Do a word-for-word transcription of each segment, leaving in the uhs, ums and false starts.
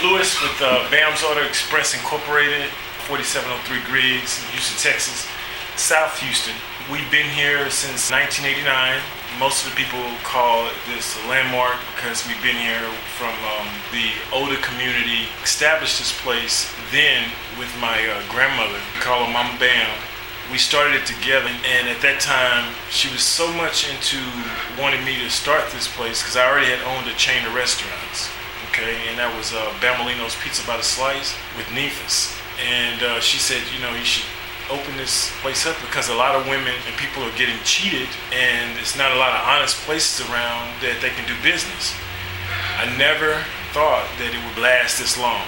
Lewis with uh, Bam's Auto Express Incorporated, forty-seven oh three Griggs, Houston, Texas, South Houston. We've been here since nineteen eighty-nine. Most of the people call this a landmark because we've been here from um, the older community. Established this place then with my uh, grandmother. We call her Mama Bam. We started it together, and at that time, she was so much into wanting me to start this place because I already had owned a chain of restaurants, okay, and that was uh, Bambolino's Pizza by the Slice with Nefas. And uh, she said, you know, you should open this place up because a lot of women and people are getting cheated, and there's not a lot of honest places around that they can do business. I never thought that it would last this long,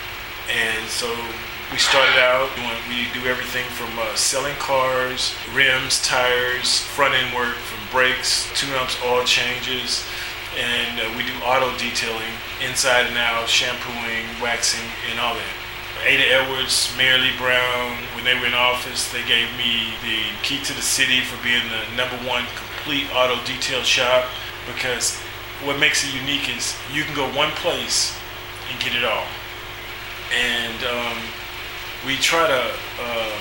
and so we started out doing, we do everything from uh, selling cars, rims, tires, front end work, from brakes, tune-ups, oil changes, and uh, we do auto detailing, inside and out, shampooing, waxing, and all that. Ada Edwards, Mayor Lee Brown, when they were in office, they gave me the key to the city for being the number one complete auto detail shop, because what makes it unique is you can go one place and get it all. And um, we try to um,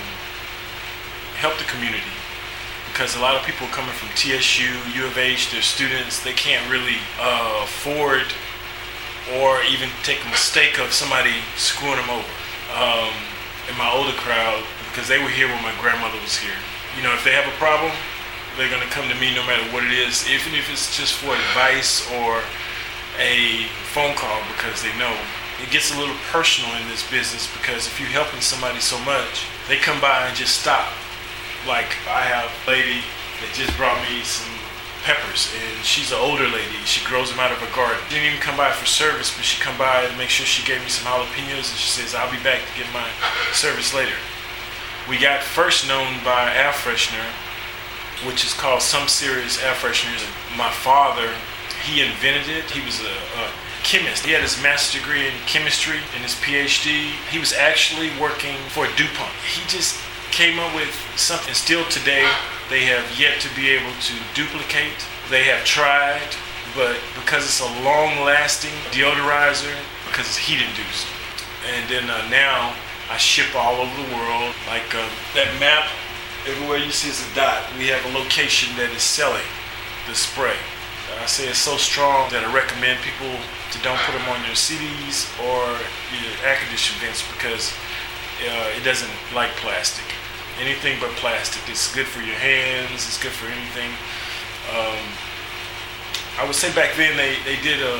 help the community because a lot of people coming from T S U, U of H, they're students, they can't really uh, afford or even take a mistake of somebody screwing them over. Um, in my older crowd, because they were here when my grandmother was here. You know, if they have a problem, they're gonna come to me no matter what it is, even if it's just for advice or a phone call, because they know. It gets a little personal in this business because if you're helping somebody so much, they come by and just stop. Like I have a lady that just brought me some peppers, and she's an older lady. She grows them out of her garden. She didn't even come by for service, but she come by to make sure she gave me some jalapenos, and she says, I'll be back to get my service later. We got first known by air freshener, which is called Some Serious Air Fresheners. My father, he invented it. He was a, a chemist. He had his master's degree in chemistry and his P H D. He was actually working for DuPont. He just came up with something still today they have yet to be able to duplicate. They have tried, but because it's a long-lasting deodorizer, because it's heat-induced. And then uh, now I ship all over the world. Like uh, that map, everywhere you see is a dot. We have a location that is selling the spray. I say it's so strong that I recommend people to don't put them on their C Ds or your air conditioning vents because uh, it doesn't like plastic. Anything but plastic. It's good for your hands. It's good for anything. Um, I would say back then they, they did a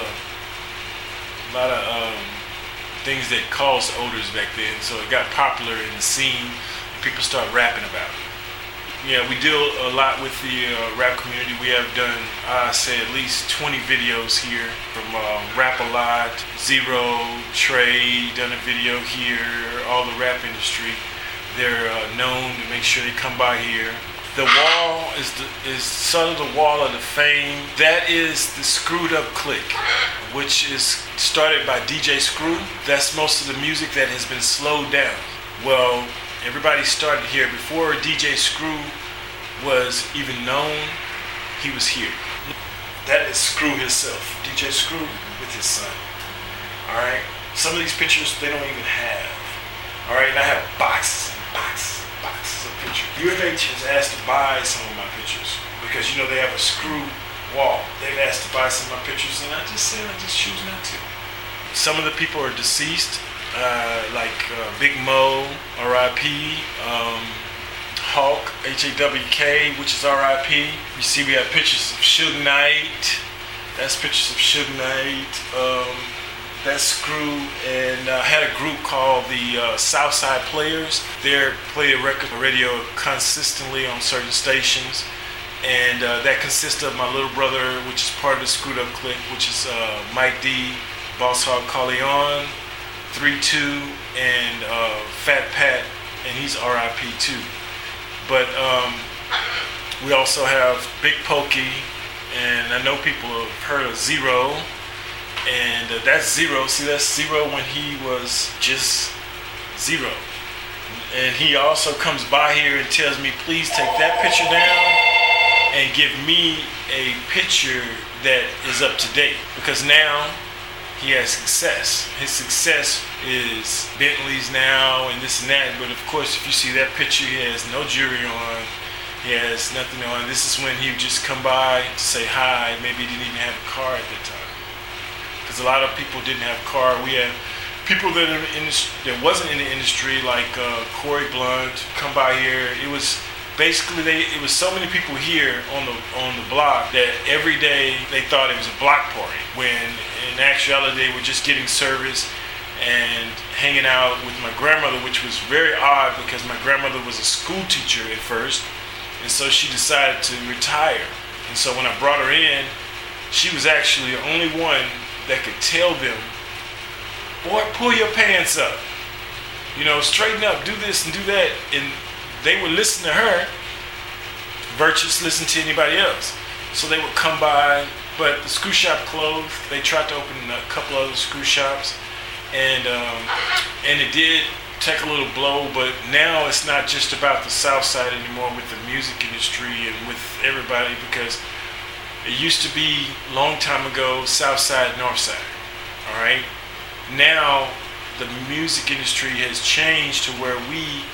lot of um, things that caused odors back then, so it got popular in the scene. And people start rapping about it. Yeah, we deal a lot with the uh, rap community. We have done, I say, at least twenty videos here from uh, Rap-A-Lot, Zero, Trey, done a video here, all the rap industry. They're uh, known to make sure they come by here. The wall is the, is sort of the wall of the fame. That is the Screwed Up Clique, which is started by D J Screw. That's most of the music that has been slowed down. Well, everybody started here. Before D J Screw was even known, he was here. That is Screw himself, D J Screw with his son. Alright? Some of these pictures they don't even have. Alright, and I have boxes and boxes and boxes of pictures. U of H has asked to buy some of my pictures because, you know, they have a screw wall. They've asked to buy some of my pictures, and I just said I just choose not to. Some of the people are deceased. Uh, like uh, Big Mo, R I P, um, Hulk, H A W K, which is R I P. You see we have pictures of Suge Knight. That's pictures of Suge Knight. Um, that's Screw. And I uh, had a group called the uh, Southside Players. They play a record radio consistently on certain stations. And uh, that consists of my little brother, which is part of the Screwed Up Clique, which is uh, Mike D, Boss Hog Corleone, three two, and uh, Fat Pat, and he's R I P too. But um, we also have Big Pokey, and I know people have heard of Zero, and uh, that's Zero. See, that's Zero when he was just Zero. And he also comes by here and tells me, please take that picture down and give me a picture that is up to date. Because now he has success. His success is Bentleys now and this and that. But of course, if you see that picture, he has no jewelry on. He has nothing on. This is when he would just come by to say hi. Maybe he didn't even have a car at that time. Because a lot of people didn't have a car. We had people that, are in the, that wasn't in the industry, like uh, Corey Blunt, come by here. It was basically, they, it was so many people here on the on the block that every day they thought it was a block party, when in actuality they were just getting service and hanging out with my grandmother, which was very odd because my grandmother was a school teacher at first, and so she decided to retire. And so when I brought her in, she was actually the only one that could tell them, boy, pull your pants up, you know, straighten up, do this and do that. And they would listen to her versus listen to anybody else. So they would come by, but the screw shop closed. They tried to open a couple other screw shops, and um, and it did take a little blow. But now it's not just about the South Side anymore with the music industry and with everybody, because it used to be a long time ago South Side, North Side. All right. Now the music industry has changed to where we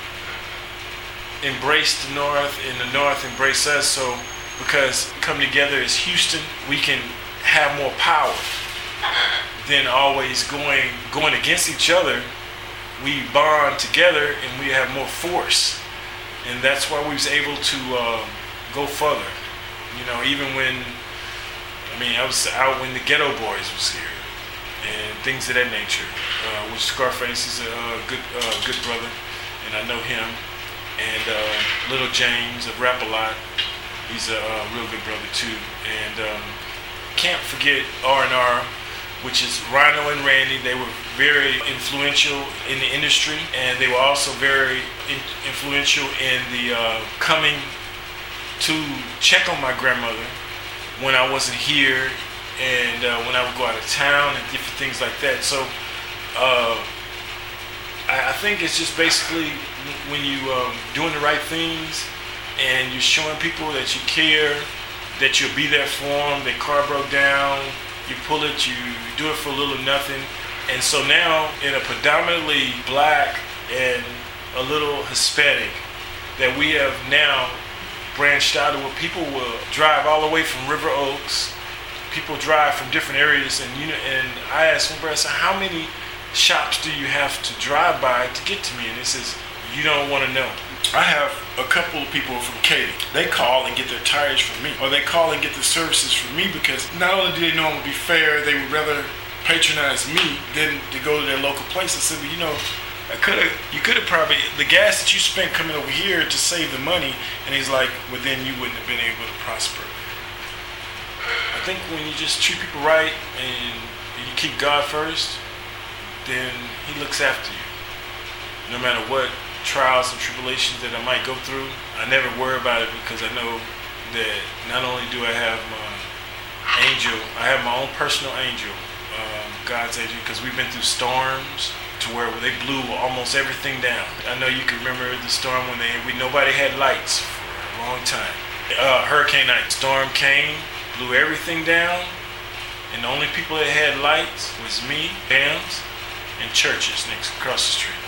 embrace the North and the North embrace us. So because come together as Houston, we can have more power than always going going against each other. We bond together and we have more force, and that's why we was able to uh, go further. You know, even when I mean I was out when the Ghetto Boys was here and things of that nature. Uh, with Scarface, he's a uh, good uh, good brother, and I know him. And uh, Little James of Rap A Lot, he's a uh, real good brother too. And um, can't forget R and R, which is Rhino and Randy. They were very influential in the industry, and they were also very in- influential in the uh, coming to check on my grandmother when I wasn't here, and uh, when I would go out of town and different things like that. So uh, I, I think it's just basically when you um, doing the right things and you're showing people that you care, that you'll be there for them. Their car broke down, you pull it, you do it for a little or nothing. And so now in a predominantly black and a little Hispanic, that we have now branched out to where people will drive all the way from River Oaks. People drive from different areas, and you know, and I asked my brother, I said, how many shops do you have to drive by to get to me? And he says, you don't want to know. I have a couple of people from Katy. They call and get their tires from me, or they call and get the services from me, because not only do they know it would be fair, they would rather patronize me than to go to their local place. I said, well, you know, I could have, you could have probably, the gas that you spent coming over here to save the money. And he's like, well, then you wouldn't have been able to prosper. I think when you just treat people right and you keep God first, then he looks after you. No matter what trials and tribulations that I might go through, I never worry about it, because I know that not only do I have my angel, I have my own personal angel, um, God's angel, because we've been through storms to where they blew almost everything down. I know you can remember the storm when they we nobody had lights for a long time. Uh, Hurricane night, storm came, blew everything down, and the only people that had lights was me, Bams, and churches next across the street.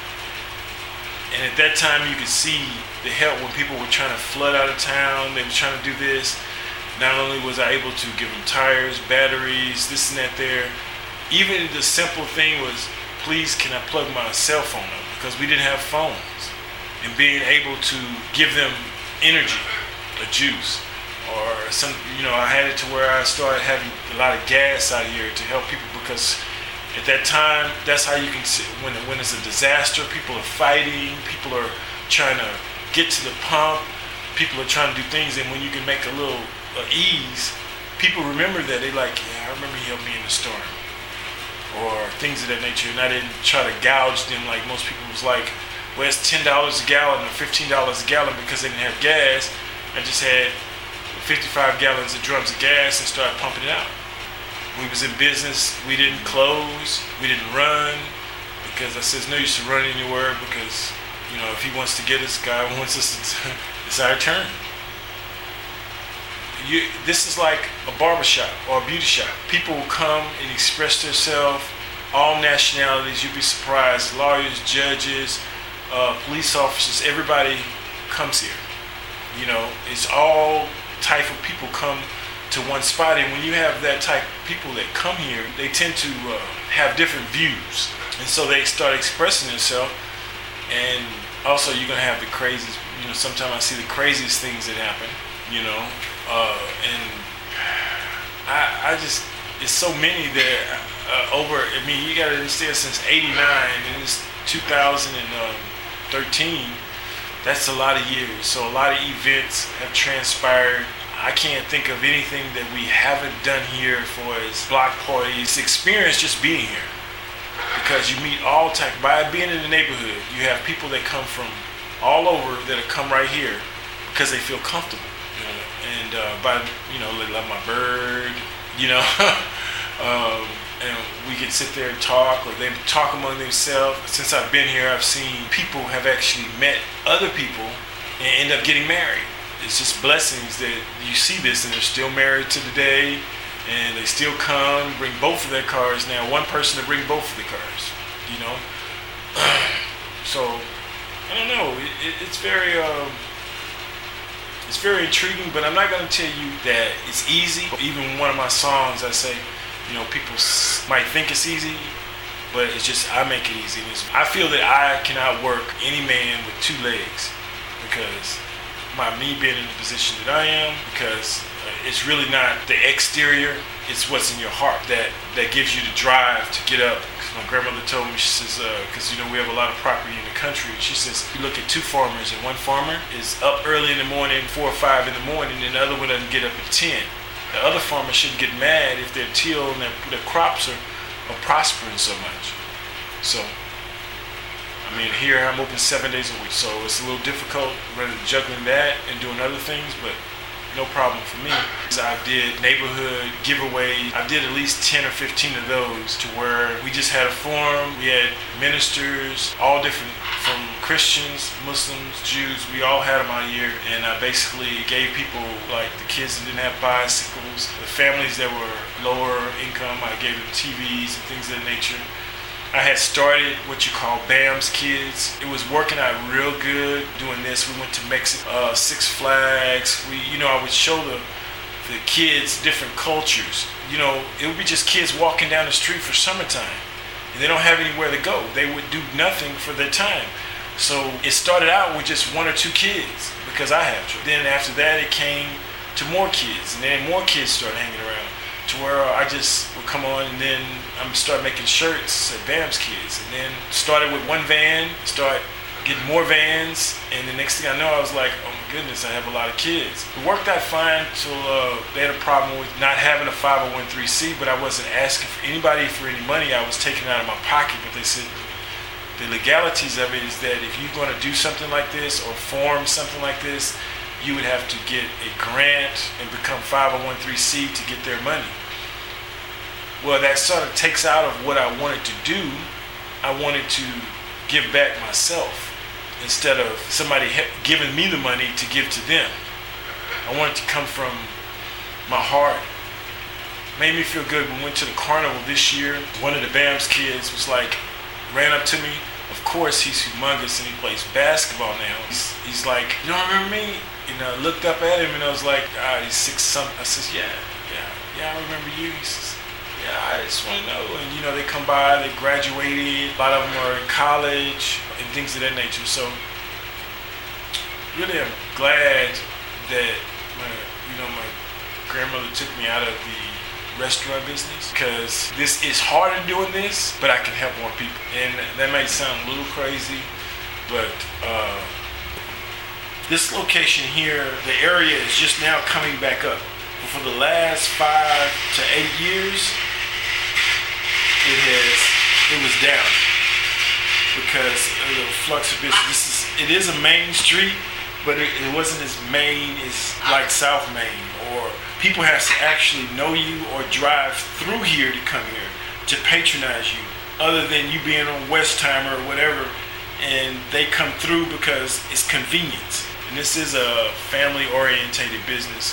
And at that time you could see the help when people were trying to flood out of town. They were trying to do this. Not only was I able to give them tires, batteries, this and that there, even the simple thing was, please can I plug my cell phone up? Because we didn't have phones. And being able to give them energy, a juice, or some, you know, I had it to where I started having a lot of gas out here to help people, because at that time, that's how you can see when when it's a disaster. People are fighting. People are trying to get to the pump. People are trying to do things, and when you can make a little uh, ease, people remember that. They like, yeah, I remember he helped me in the storm, or things of that nature. And I didn't try to gouge them like most people was like, well, it's ten dollars a gallon or fifteen dollars a gallon because they didn't have gas. I just had fifty-five gallons of drums of gas and started pumping it out. We was in business. We didn't close. We didn't run, because I said, it's no use to run anywhere, because, you know, if he wants to get us, God wants us to, it's our turn. you, this is like a barbershop or a beauty shop. People will come and express themselves, all nationalities. You'd be surprised. Lawyers, judges, uh, police officers, everybody comes here. You know, it's all type of people come to one spot, and when you have that type of people that come here, they tend to uh, have different views, and so they start expressing themselves. And also, you're gonna have the craziest. You know, sometimes I see the craziest things that happen. You know, uh, and I, I just it's so many that uh, over. I mean, you gotta understand since eighty-nine and it's two thousand thirteen. That's a lot of years. So a lot of events have transpired. I can't think of anything that we haven't done here for as block parties. Experience just being here, because you meet all type. By being in the neighborhood, you have people that come from all over that come right here because they feel comfortable. You know? And uh, by you know, they love my bird. You know, um, and we can sit there and talk, or they talk among themselves. Since I've been here, I've seen people have actually met other people and end up getting married. It's just blessings that you see this, and they're still married to the day, and they still come, bring both of their cars now. One person to bring both of the cars, you know. So I don't know. It, it, it's very, um, it's very intriguing. But I'm not going to tell you that it's easy. Even one of my songs, I say, you know, people might think it's easy, but it's just I make it easy. It's, I feel that I can outwork any man with two legs, because my me being in the position that I am, because uh, it's really not the exterior, it's what's in your heart that that gives you the drive to get up. Cause my grandmother told me, she says, because uh, you know we have a lot of property in the country, she says you look at two farmers, and one farmer is up early in the morning, four or five in the morning, and the other one doesn't get up at ten. The other farmer shouldn't get mad if their till and their, their crops are, are prospering so much. So I mean, here I'm open seven days a week, so it's a little difficult running, juggling that and doing other things, but no problem for me. So I did neighborhood giveaways. I did at least ten or fifteen of those, to where we just had a forum. We had ministers, all different, from Christians, Muslims, Jews. We all had them out here, and I basically gave people, like the kids that didn't have bicycles, the families that were lower income, I gave them T Vs and things of that nature. I had started what you call BAM's Kids. It was working out real good doing this. We went to Mexico, uh, Six Flags. We, you know, I would show the the kids different cultures. You know, it would be just kids walking down the street for summertime, and they don't have anywhere to go. They would do nothing for their time. So it started out with just one or two kids, because I have children. Then after that, it came to more kids, and then more kids started hanging around, to where I just would come on, and then I'm start making shirts at BAM's Kids, and then started with one van, start getting more vans, and the next thing I know, I was like, oh my goodness, I have a lot of kids. It worked out fine till uh, they had a problem with not having a five oh one c, but I wasn't asking for anybody for any money. I was taking it out of my pocket, but they said the legalities of it is that if you're going to do something like this or form something like this, you would have to get a grant and become five oh one c to get their money. Well, that sort of takes out of what I wanted to do. I wanted to give back myself instead of somebody giving me the money to give to them. I wanted to come from my heart. Made me feel good. We went to the carnival this year. One of the BAM's Kids was like, ran up to me. Of course, he's humongous and he plays basketball now. He's, he's like, you don't remember me? You know, I looked up at him and I was like, ah, he's six something. I says, yeah, yeah, yeah, I remember you. He says, yeah, I just want to know. And you know, they come by, they graduated. A lot of them are in college and things of that nature. So really, I'm glad that my, you know, my grandmother took me out of the restaurant business, because this is harder doing this, but I can help more people. And that may sound a little crazy, but uh, this location here, the area is just now coming back up. But for the last five to eight years, it has it was down because of the flux of business. This is it is a main street, but it, it wasn't as main as like South Main, or people have to actually know you or drive through here to come here to patronize you, other than you being on Westheimer or whatever, and they come through because it's convenience. And this is a family-orientated business,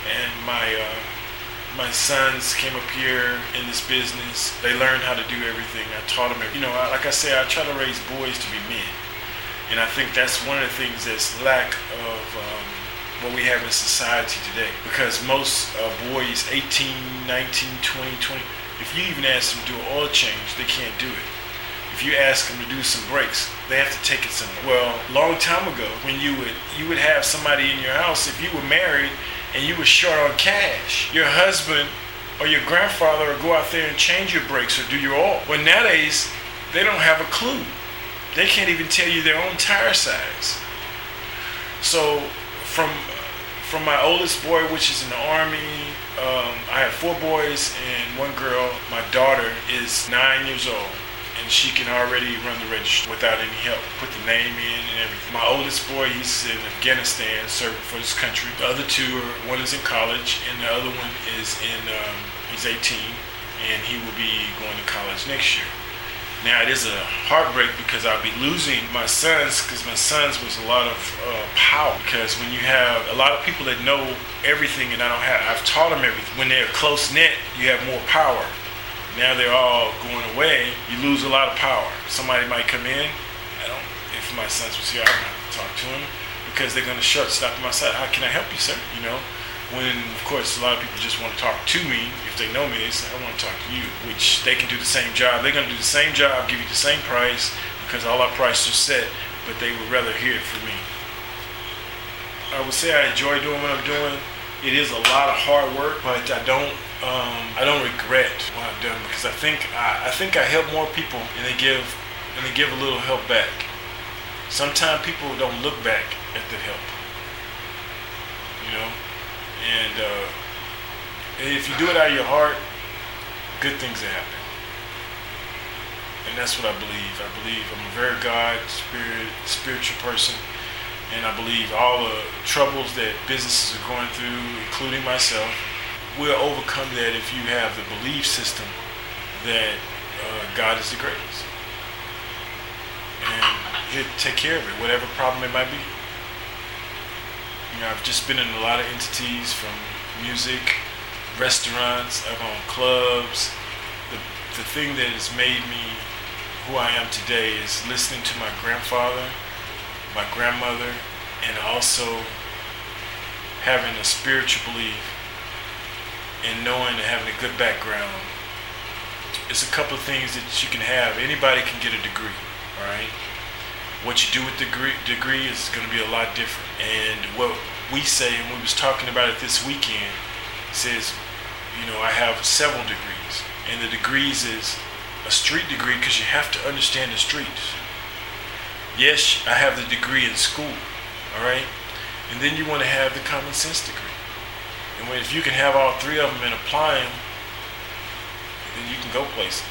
and my uh, my sons came up here in this business. They learned how to do everything. I taught them, you know, I, like I say, I try to raise boys to be men. And I think that's one of the things that's lack of um, what we have in society today. Because most uh, boys, eighteen, nineteen, twenty, twenty, if you even ask them to do an oil change, they can't do it. If you ask them to do some brakes, they have to take it somewhere. Well, a long time ago, when you would you would have somebody in your house, if you were married and you were short on cash, your husband or your grandfather would go out there and change your brakes or do your oil. Well, nowadays, they don't have a clue. They can't even tell you their own tire size. So from from my oldest boy, which is in the Army, um, I have four boys and one girl. My daughter is nine years old, and she can already run the register without any help, put the name in and everything. My oldest boy, he's in Afghanistan serving for this country. The other two are, one is in college, and the other one is in, um, he's eighteen, and he will be going to college next year. Now, it is a heartbreak because I'll be losing my sons, because my sons was a lot of uh, power. Because when you have a lot of people that know everything and I don't have, I've taught them everything. When they're close-knit, you have more power. Now they're all going away, you lose a lot of power. Somebody might come in, I don't, if my sons was here, I would have to talk to him, because they're going to short stop my side. How can I help you, sir? You know, when, of course, a lot of people just want to talk to me. If they know me, they say, I want to talk to you, which they can do the same job. They're going to do the same job, give you the same price, because all our prices are set, but they would rather hear it from me. I would say I enjoy doing what I'm doing. It is a lot of hard work, but I don't um, I don't regret what I've done, because I think I, I think I help more people, and they give and they give a little help back. Sometimes people don't look back at the help, you know. And uh, if you do it out of your heart, good things will happen. And that's what I believe. I believe I'm a very God, spirit, spiritual person. And I believe all the troubles that businesses are going through, including myself, will overcome that if you have the belief system that uh, God is the greatest. And He'll take care of it, whatever problem it might be. You know, I've just been in a lot of entities, from music, restaurants, I've owned clubs. The, the thing that has made me who I am today is listening to my grandfather, my grandmother, and also having a spiritual belief and knowing and having a good background. It's a couple of things that you can have. Anybody can get a degree, all right? What you do with the degree, degree is going to be a lot different. And what we say, and we was talking about it this weekend, says, you know, I have several degrees. And the degrees is a street degree, because you have to understand the streets. Yes, I have the degree in school, all right? And then you want to have the common sense degree. And when, if you can have all three of them and apply them, then you can go places.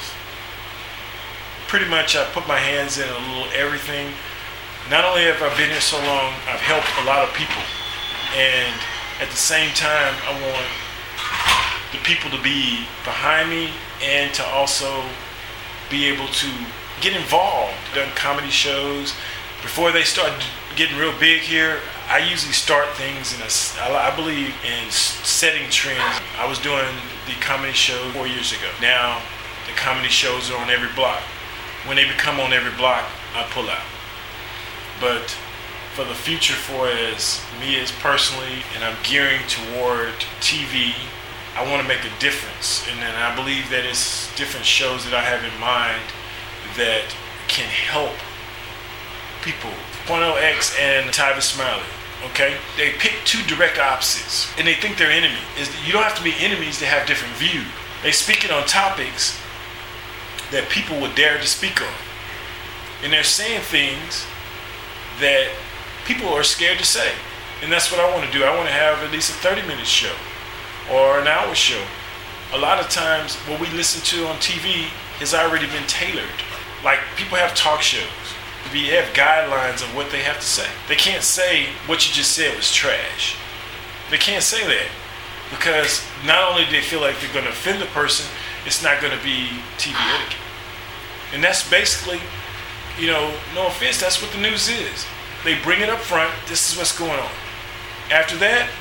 Pretty much I put my hands in a little everything. Not only have I been here so long, I've helped a lot of people. And at the same time, I want the people to be behind me and to also be able to get involved. I've done comedy shows. Before they start getting real big here, I usually start things in a, I believe in setting trends. I was doing the comedy show four years ago. Now the comedy shows are on every block. When they become on every block, I pull out. But for the future, for as me as personally, and I'm gearing toward T V, I want to make a difference. And then I believe that it's different shows that I have in mind that can help people. Point oh X and Tyvis Smiley, okay? They pick two direct opposites, and they think they're enemies. You don't have to be enemies to have different views. They speaking on topics that people would dare to speak on. And they're saying things that people are scared to say. And that's what I want to do. I want to have at least a thirty minute show or an hour show. A lot of times what we listen to on T V has already been tailored. Like, people have talk shows. We have guidelines of what they have to say. They can't say what you just said was trash. They can't say that, because not only do they feel like they're going to offend the person, it's not going to be T V etiquette. And that's basically, you know, no offense, that's what the news is. They bring it up front, this is what's going on. After that,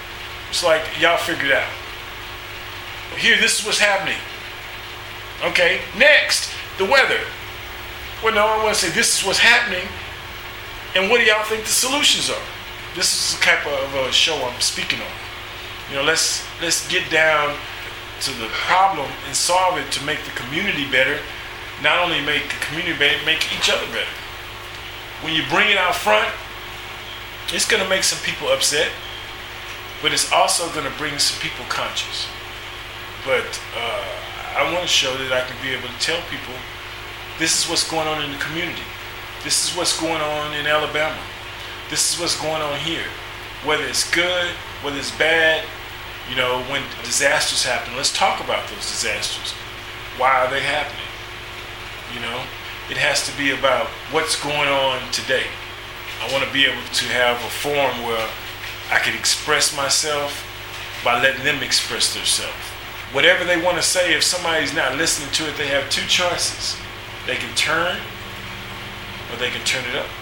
It's like, y'all figure it out. Here, this is what's happening. Okay, next, the weather. Well, no, I want to say this is what's happening, and what do y'all think the solutions are? This is the type of a show I'm speaking on. You know, let's let's get down to the problem and solve it to make the community better. Not only make the community better, make each other better. When you bring it out front, it's going to make some people upset, but it's also going to bring some people conscious. But uh, I want to show that I can be able to tell people, this is what's going on in the community. This is what's going on in Alabama. This is what's going on here. Whether it's good, whether it's bad, you know, when disasters happen, let's talk about those disasters. Why are they happening? You know, it has to be about what's going on today. I want to be able to have a forum where I can express myself by letting them express themselves. Whatever they want to say, if somebody's not listening to it, they have two choices. They can turn or they can turn it up.